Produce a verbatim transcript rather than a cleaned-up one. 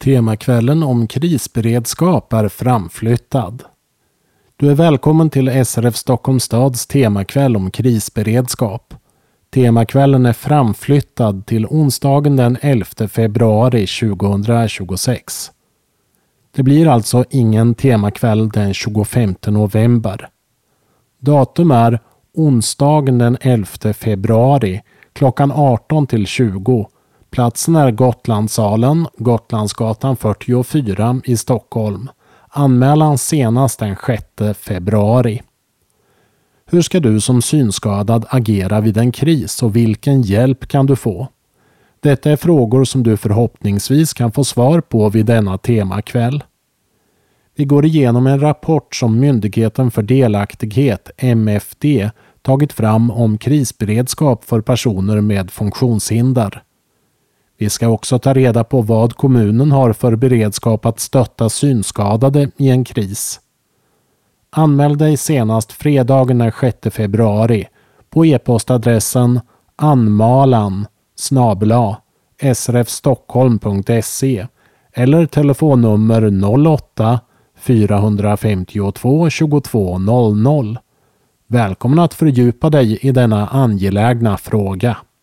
Temakvällen om krisberedskap är framflyttad. Du är välkommen till S R F Stockholms stads temakväll om krisberedskap. Temakvällen är framflyttad till onsdagen den elfte februari tjugohundratjugosex. Det blir alltså ingen temakväll den tjugofemte november. Datum är onsdagen den elfte februari klockan arton till tjugo. Platsen är Gotlandssalen, Gotlandsgatan fyrtiofyra i Stockholm. Anmälan senast den sjätte februari. Hur ska du som synskadad agera vid en kris och vilken hjälp kan du få? Detta är frågor som du förhoppningsvis kan få svar på vid denna temakväll. Vi går igenom en rapport som Myndigheten för delaktighet, M F D, tagit fram om krisberedskap för personer med funktionshinder. Vi ska också ta reda på vad kommunen har för beredskap att stötta synskadade i en kris. Anmäl dig senast fredagen den sjätte februari på e-postadressen anmalan snabel-a srfstockholm punkt se eller telefonnummer noll åtta fyra fem två tjugotvå noll noll. Välkommen att fördjupa dig i denna angelägna fråga.